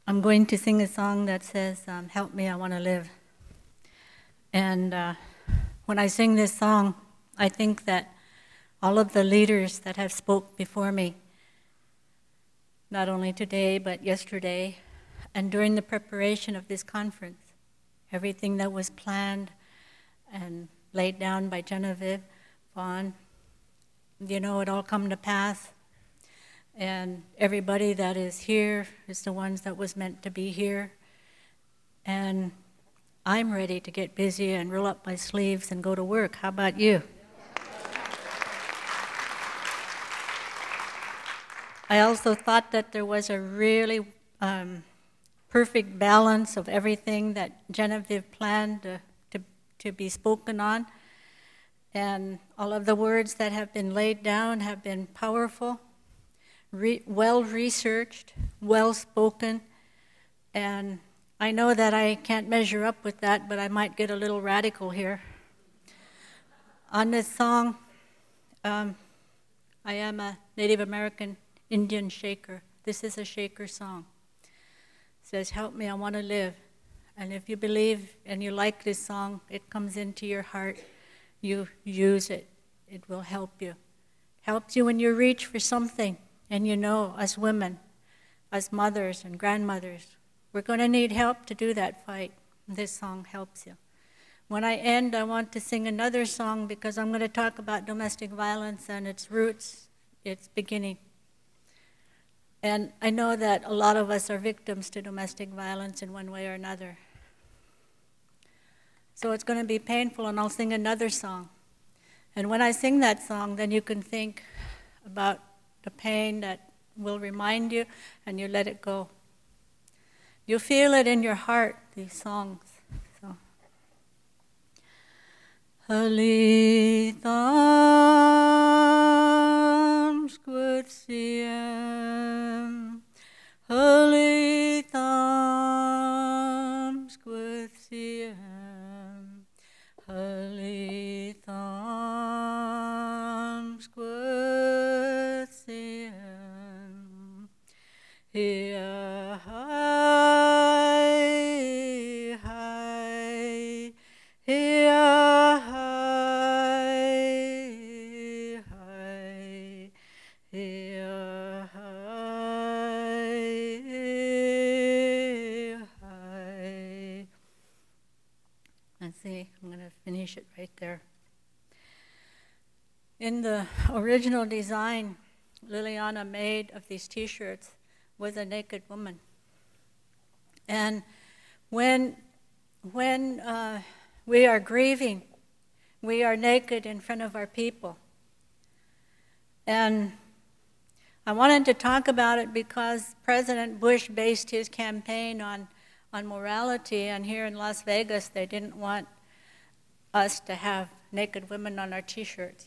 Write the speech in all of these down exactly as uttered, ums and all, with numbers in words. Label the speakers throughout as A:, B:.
A: I'm going to sing a song that says, um, "Help me, I want to live." And uh, when I sing this song, I think that all of the leaders that have spoke before me, not only today, but yesterday, and during the preparation of this conference, everything that was planned and laid down by Genevieve Vaughn, you know, it all come to pass. And everybody that is here is the ones that was meant to be here. And I'm ready to get busy and roll up my sleeves and go to work. How about you? I also thought that there was a really um, perfect balance of everything that Genevieve planned to, to, to be spoken on. And all of the words that have been laid down have been powerful, re- well-researched, well-spoken. And I know that I can't measure up with that, but I might get a little radical here. On this song, um, I am a Native American Indian shaker. This is a shaker song. It says, "Help me, I want to live." And if you believe and you like this song, it comes into your heart, you use it. It will help you. Helps you when you reach for something, and you know, as women, as mothers and grandmothers, we're going to need help to do that fight. This song helps you. When I end, I want to sing another song because I'm going to talk about domestic violence and its roots, its beginning. And I know that a lot of us are victims to domestic violence in one way or another. So it's going to be painful, and I'll sing another song. And when I sing that song, then you can think about the pain that will remind you, and you let it go. You feel it in your heart, these songs. So. Halitam squitsiem, Halitam squitsiem, Halitam squitsiem, Here high, high, here high, high, here high, high. Let's see, I'm going to finish it right there. In the original design Liliana made of these t-shirts was a naked woman. And when, when uh, we are grieving, we are naked in front of our people. And I wanted to talk about it because President Bush based his campaign on, on morality, and here in Las Vegas they didn't want us to have naked women on our t-shirts.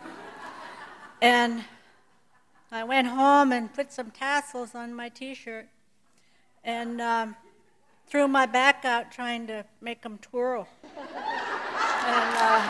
A: And I went home and put some tassels on my t-shirt and um, threw my back out trying to make them twirl. and uh,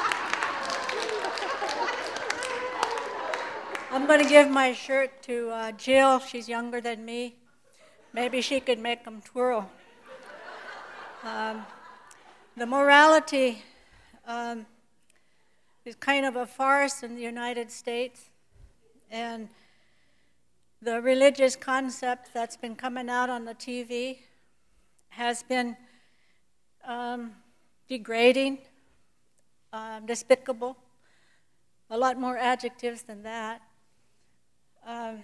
A: I'm going to give my shirt to uh, Jill. She's younger than me. Maybe she could make them twirl. Um, the morality um, is kind of a farce in the United States. And the religious concept that's been coming out on the T V has been um, degrading, um, despicable, a lot more adjectives than that. Um,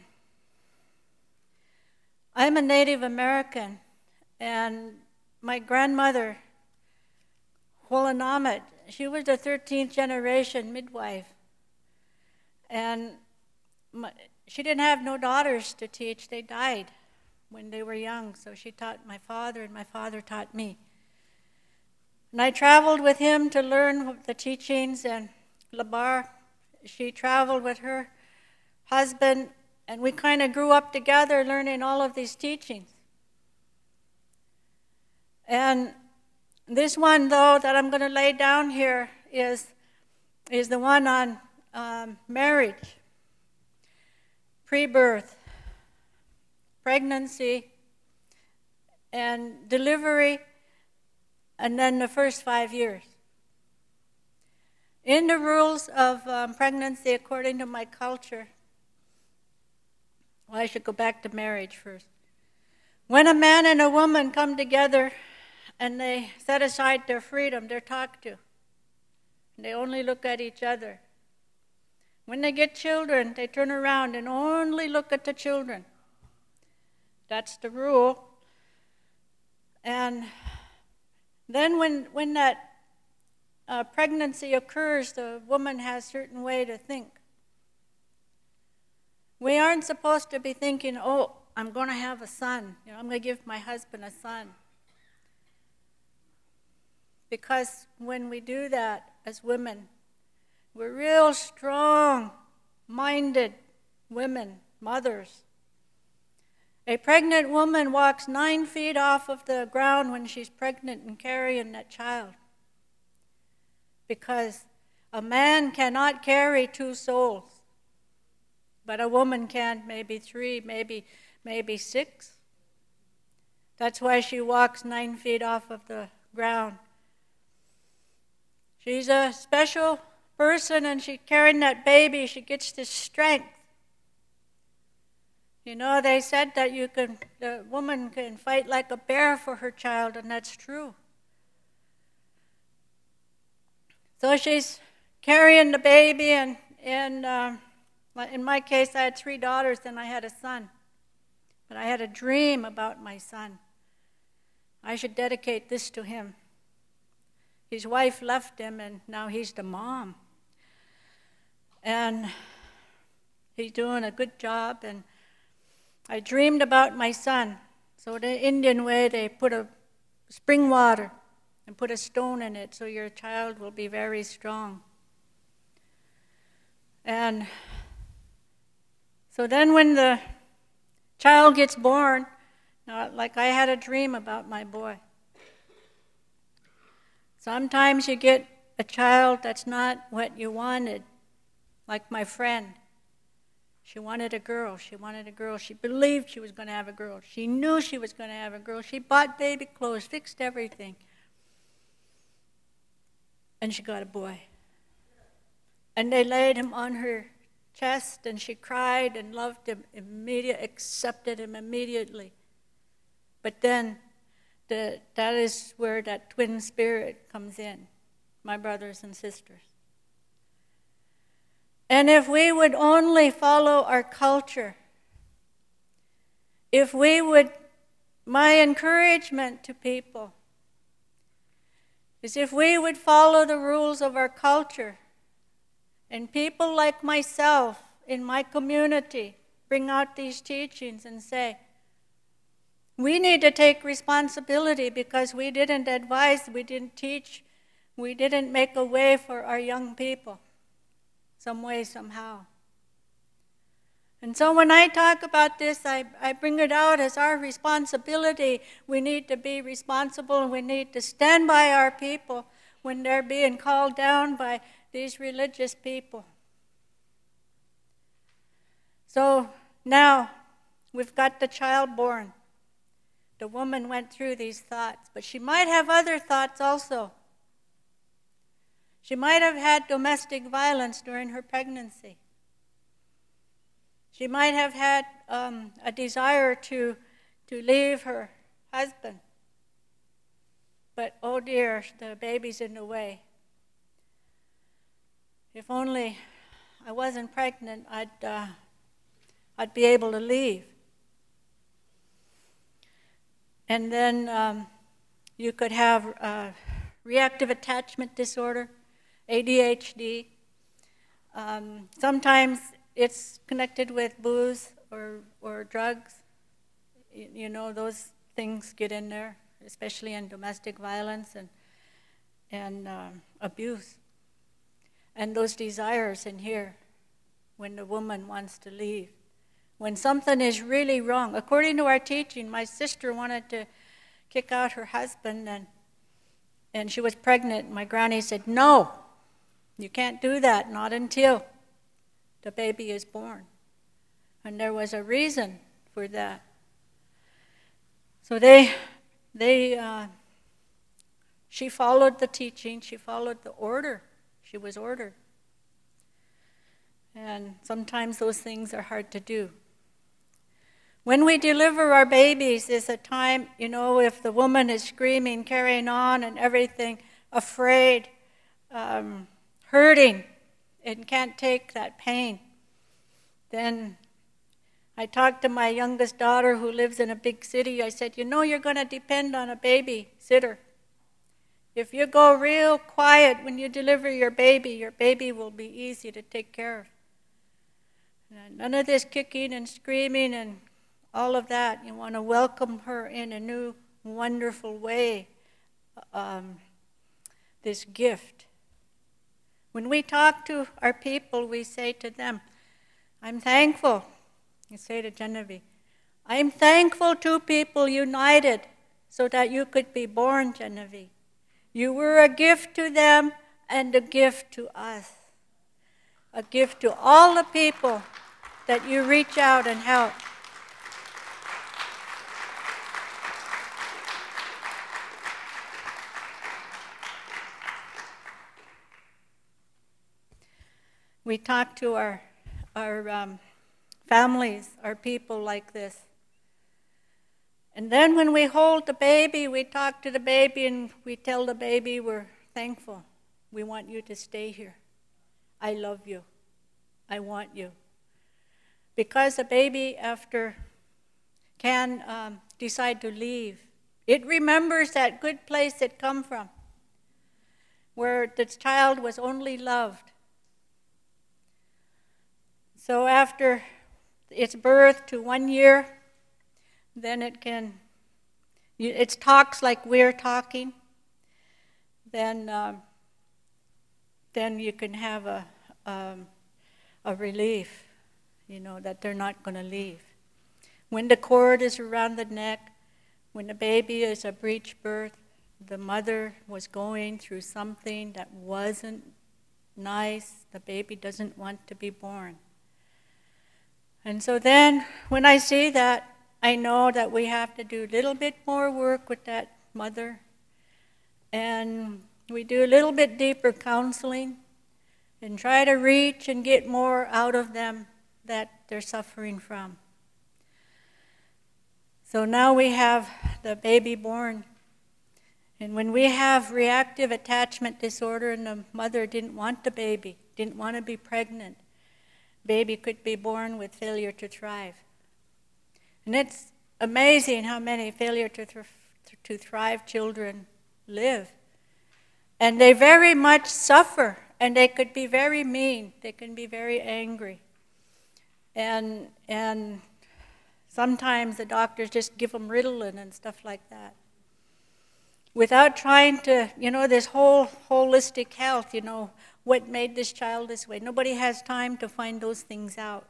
A: I'm a Native American, and my grandmother, Huolanamet, she was the thirteenth generation midwife. And my, she didn't have no daughters to teach. They died when they were young, so she taught my father, and my father taught me. And I traveled with him to learn the teachings, and Labar, she traveled with her husband, and we kind of grew up together learning all of these teachings. And this one, though, that I'm going to lay down here is, is the one on um, marriage. Pre-birth, pregnancy, and delivery, and then the first five years. In the rules of um, pregnancy, according to my culture, well, I should go back to marriage first. When a man and a woman come together and they set aside their freedom, they're talked to. And they only look at each other. When they get children, they turn around and only look at the children. That's the rule. And then when, when that uh, pregnancy occurs, the woman has a certain way to think. We aren't supposed to be thinking, oh, I'm going to have a son. You know, I'm going to give my husband a son. Because when we do that as women, we're real strong-minded women, mothers. A pregnant woman walks nine feet off of the ground when she's pregnant and carrying that child. Because a man cannot carry two souls, but a woman can, maybe three, maybe, maybe six. That's why she walks nine feet off of the ground. She's a special person, and she carrying that baby, she gets this strength. You know, they said that you can, the woman can fight like a bear for her child, and that's true. So she's carrying the baby, and, and um, in my case, I had three daughters, and I had a son. But I had a dream about my son. I should dedicate this to him. His wife left him, and now he's the mom. And he's doing a good job, and I dreamed about my son. So the Indian way, they put a spring water and put a stone in it so your child will be very strong. And so then when the child gets born, now, like I had a dream about my boy. Sometimes you get a child that's not what you wanted, like my friend. She wanted a girl. She wanted a girl. She believed she was going to have a girl. She knew she was going to have a girl. She bought baby clothes, fixed everything. And she got a boy. And they laid him on her chest, and she cried and loved him immediately, accepted him immediately. But then the, that is where that twin spirit comes in, my brothers and sisters. And if we would only follow our culture, if we would, my encouragement to people is if we would follow the rules of our culture, and people like myself in my community bring out these teachings and say, we need to take responsibility because we didn't advise, we didn't teach, we didn't make a way for our young people. Some way, somehow. And so when I talk about this, I, I bring it out as our responsibility. We need to be responsible, and we need to stand by our people when they're being called down by these religious people. So now we've got the child born. The woman went through these thoughts, but she might have other thoughts also. She might have had domestic violence during her pregnancy. She might have had um, a desire to, to leave her husband. But, oh dear, the baby's in the way. If only I wasn't pregnant, I'd, uh, I'd be able to leave. And then um, you could have uh, reactive attachment disorder, A D H D. Um, sometimes it's connected with booze or, or drugs. You, you know, those things get in there, especially in domestic violence and, and um, abuse. And those desires in here when the woman wants to leave. When something is really wrong. According to our teaching, my sister wanted to kick out her husband, and, and she was pregnant. My granny said, no. You can't do that, not until the baby is born. And there was a reason for that. So they they, uh, she followed the teaching, she followed the order. She was ordered. And sometimes those things are hard to do. When we deliver our babies is a time, you know, if the woman is screaming, carrying on and everything, afraid, um, hurting, and can't take that pain, then I talked to my youngest daughter who lives in a big city. I said, you know, you're going to depend on a baby sitter. If you go real quiet when you deliver your baby, your baby will be easy to take care of. And none of this kicking and screaming and all of that. You want to welcome her in a new, wonderful way, um, this gift. When we talk to our people, we say to them, I'm thankful. You say to Genevieve, I'm thankful two people united so that you could be born, Genevieve. You were a gift to them and a gift to us. A gift to all the people that you reach out and help. We talk to our, our um, families, our people like this. And then when we hold the baby, we talk to the baby and we tell the baby we're thankful. We want you to stay here. I love you. I want you. Because a baby, after, can um, decide to leave, it remembers that good place it come from, where the child was only loved. So after its birth to one year, then it can, it talks like we're talking, then um, then you can have a, um, a relief, you know, that they're not going to leave. When the cord is around the neck, when the baby is a breech birth, the mother was going through something that wasn't nice, the baby doesn't want to be born. And so then, when I see that, I know that we have to do a little bit more work with that mother. And we do a little bit deeper counseling and try to reach and get more out of them that they're suffering from. So now we have the baby born. And when we have reactive attachment disorder and the mother didn't want the baby, didn't want to be pregnant, baby could be born with failure to thrive. And it's amazing how many failure to, th- to thrive children live. And they very much suffer, and they could be very mean. They can be very angry. And and sometimes the doctors just give them Ritalin and stuff like that. Without trying to, you know, this whole holistic health, you know, what made this child this way. Nobody has time to find those things out.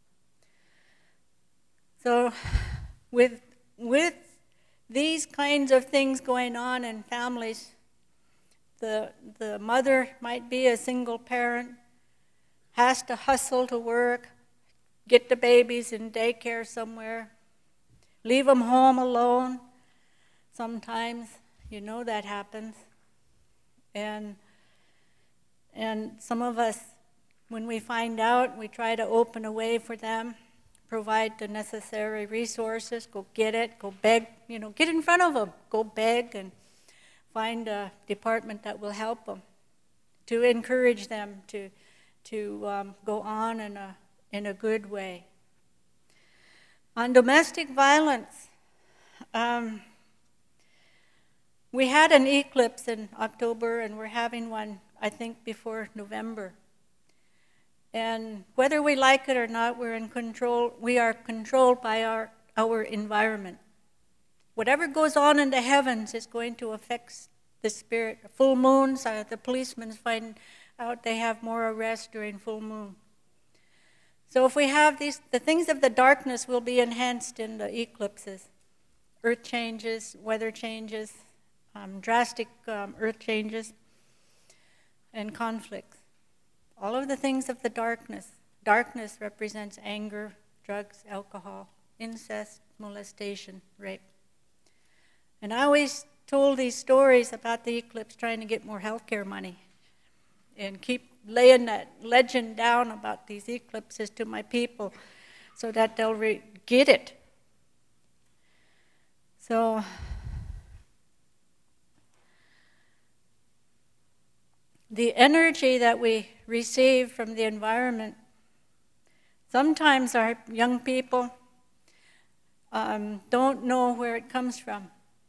A: So with with these kinds of things going on in families, the the mother might be a single parent, has to hustle to work, get the babies in daycare somewhere, leave them home alone. Sometimes, you know, that happens. And and some of us, when we find out, we try to open a way for them, provide the necessary resources, go get it, go beg, you know, get in front of them, go beg and find a department that will help them, to encourage them to to um, go on in a in a good way. On domestic violence, um, we had an eclipse in October, and we're having one, I think, before November. And whether we like it or not, we're in control. We are controlled by our, our environment. Whatever goes on in the heavens is going to affect the spirit. Full moons, uh, the policemen find out they have more arrests during full moon. So if we have these, the things of the darkness will be enhanced in the eclipses. Earth changes, weather changes, um, drastic um, earth changes, and conflicts. All of the things of the darkness. Darkness represents anger, drugs, alcohol, incest, molestation, rape. And I always told these stories about the eclipse trying to get more health care money and keep laying that legend down about these eclipses to my people so that they'll re- get it. So the energy that we receive from the environment, sometimes our young people um, don't know where it comes from.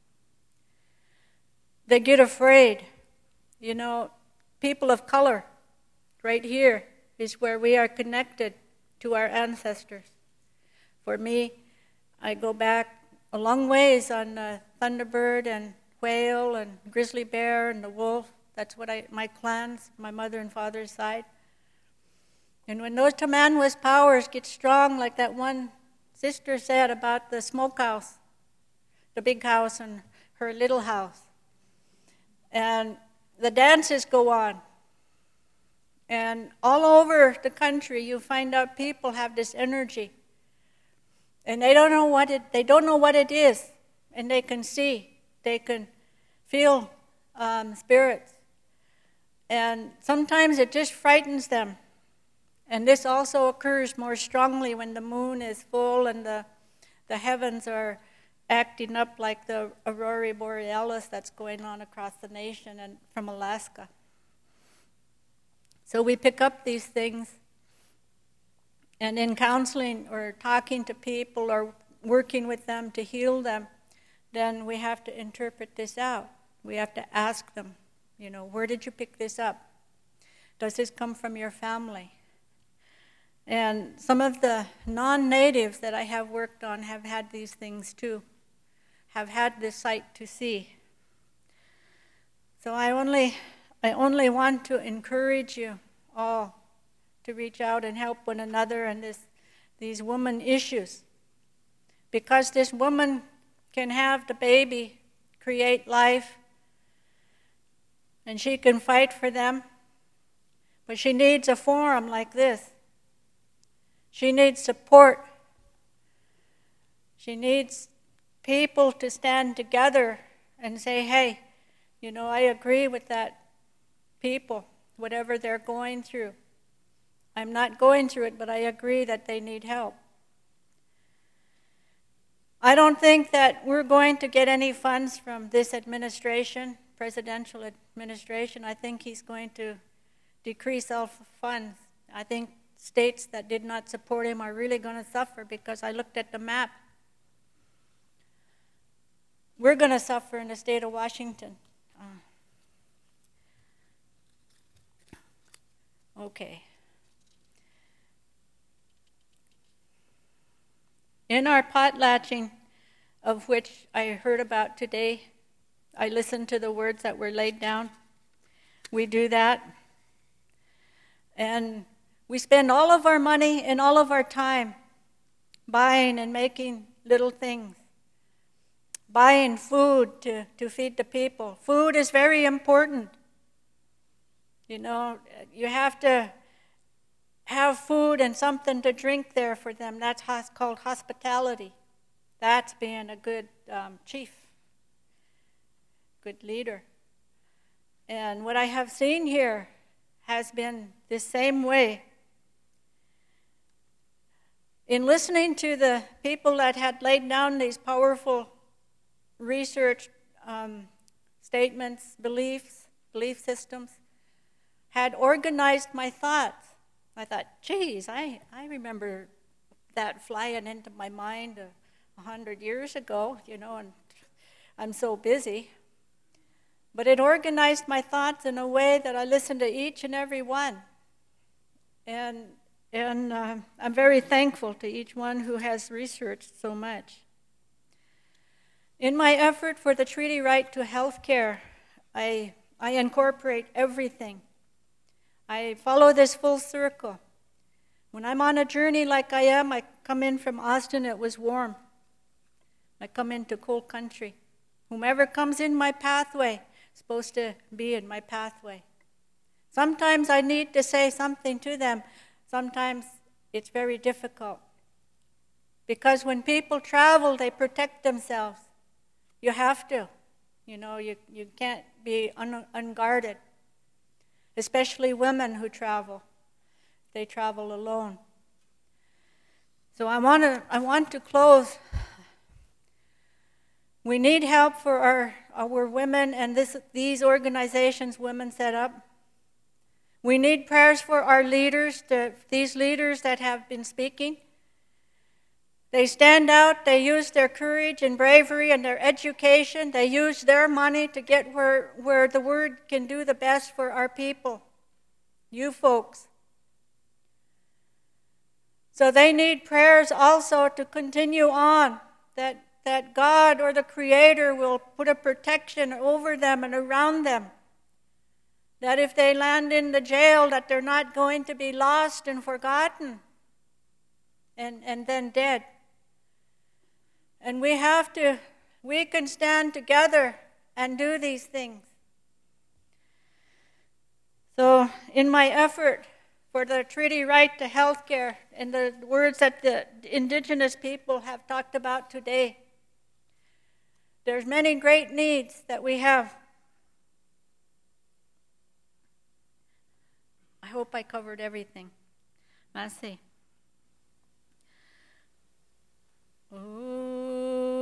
A: They get afraid. You know, people of color, right here, is where we are connected to our ancestors. For me, I go back a long ways on uh, Thunderbird and Whale and Grizzly Bear and the Wolf. That's what I, my clans, my mother and father's side. And when those Tamanwas powers get strong, like that one sister said about the smokehouse, the big house and her little house, and the dances go on. And all over the country, you find out people have this energy. And they don't know what it, they don't know what it is. And they can see, they can feel um, spirits. And sometimes it just frightens them. And this also occurs more strongly when the moon is full and the, the heavens are acting up like the aurora borealis that's going on across the nation and from Alaska. So we pick up these things, and in counseling or talking to people or working with them to heal them, then we have to interpret this out. We have to ask them, you know, where did you pick this up? Does this come from your family? And some of the non-natives that I have worked on have had these things too, have had this sight to see. So I only, I only want to encourage you all to reach out and help one another in this, these woman issues. Because this woman can have the baby, create life, and she can fight for them, but she needs a forum like this. She needs support. She needs people to stand together and say, hey, you know, I agree with that people, whatever they're going through. I'm not going through it, but I agree that they need help. I don't think that we're going to get any funds from this administration, presidential administration. I think he's going to decrease all funds. I think states that did not support him are really going to suffer, because I looked at the map. We're going to suffer in the state of Washington. Uh, okay. In our potlatching, of which I heard about today, I listened to the words that were laid down. We do that. And we spend all of our money and all of our time buying and making little things. Buying food to, to feed the people. Food is very important. You know, you have to have food and something to drink there for them. That's hos- called hospitality. That's being a good um, chief, good leader. And what I have seen here has been the same way. In listening to the people that had laid down these powerful research um, statements, beliefs, belief systems, had organized my thoughts. I thought, geez, I, I remember that flying into my mind a, a hundred years ago, you know, and I'm so busy. But it organized my thoughts in a way that I listened to each and every one. And, and uh, I'm very thankful to each one who has researched so much. In my effort for the treaty right to health care, I, I incorporate everything. I follow this full circle. When I'm on a journey like I am, I come in from Austin, it was warm. I come into cold country. Whomever comes in my pathway is supposed to be in my pathway. Sometimes I need to say something to them. Sometimes it's very difficult. Because when people travel, they protect themselves. You have to. You know, you, you can't be un, unguarded, especially women who travel. They travel alone. So I want to I want to close. We need help for our, our women and this, these organizations women set up. We need prayers for our leaders, the, these leaders that have been speaking. They stand out, they use their courage and bravery and their education. They use their money to get where, where the word can do the best for our people, you folks. So they need prayers also to continue on, that, that God or the Creator will put a protection over them and around them. That if they land in the jail, that they're not going to be lost and forgotten and, and then dead. And we have to, we can stand together and do these things. So in my effort for the treaty right to health care and the words that the Indigenous people have talked about today, there's many great needs that we have. I hope I covered everything. Merci. Ooh.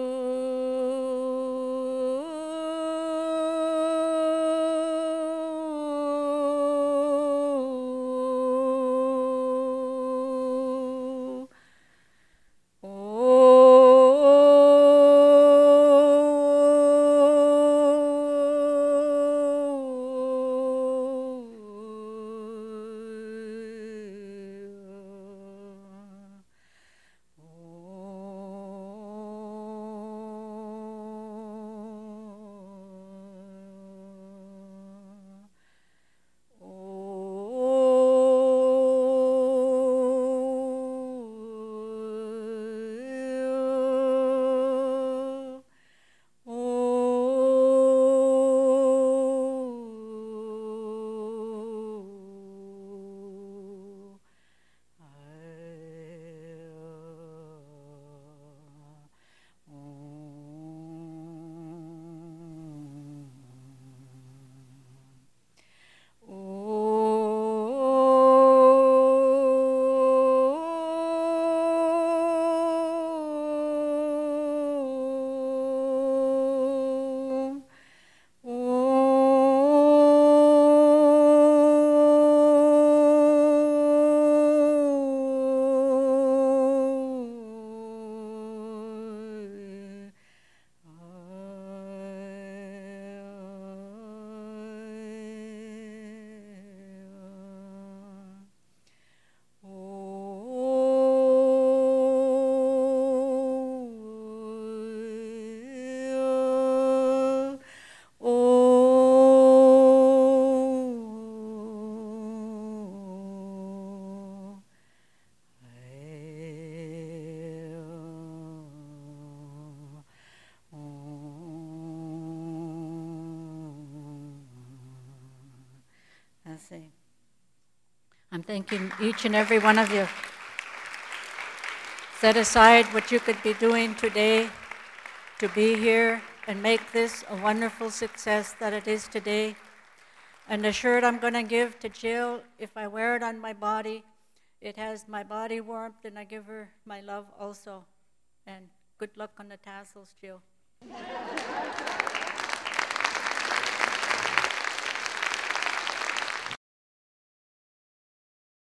A: I'm thanking each and every one of you. Set aside what you could be doing today to be here and make this a wonderful success that it is today. And the shirt I'm going to give to Jill, if I wear it on my body, it has my body warmth, and I give her my love also. And good luck on the tassels, Jill.